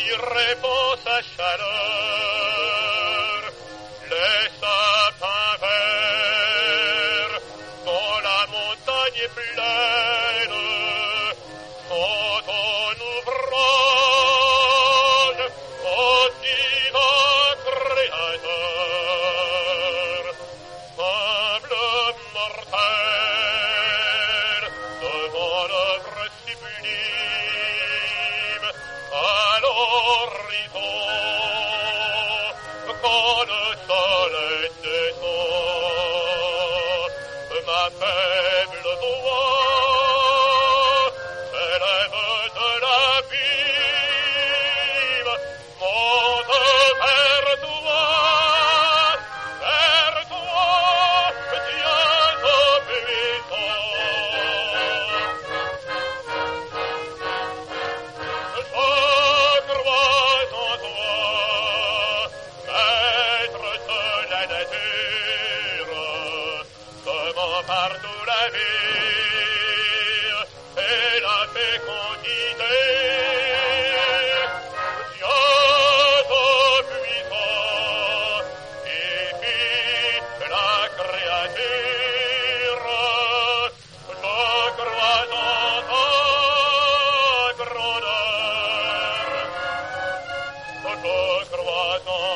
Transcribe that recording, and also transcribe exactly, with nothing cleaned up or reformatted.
qui répand sa chaleur, les sapins verts dont la montagne est pleine sont ton ouvrage, ô divin Créateur. Humble mortel, devant l'œuvre sublime, à l'horizon, quand le soleil descend, ma faible voix s'élève de l'abîme, monte vers toi, vers toi, Dieu tout-puissant. Je crois en toi, maître de la nature, semant partout la vie et la fécondité. Dieu tout-puissant, qui fit la créature, je crois en ta grandeur, je crois en